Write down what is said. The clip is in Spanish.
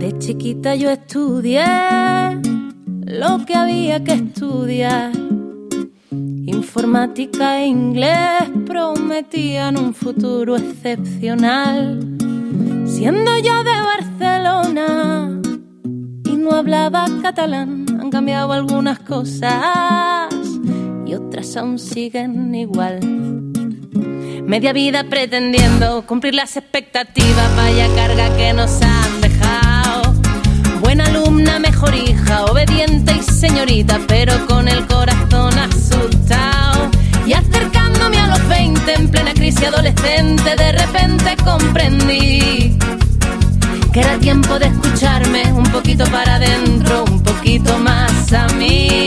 De chiquita yo estudié lo que había que estudiar. Informática e inglés prometían un futuro excepcional. Siendo yo de Barcelona y no hablaba catalán, han cambiado algunas cosas y otras aún siguen igual. Media vida pretendiendo cumplir las expectativas, vaya carga que nos han dejado. Buena alumna, mejor hija, obediente y señorita, pero con el corazón asustado. Y acercándome a los 20, en plena crisis adolescente, de repente comprendí que era tiempo de escucharme un poquito para adentro, un poquito más a mí.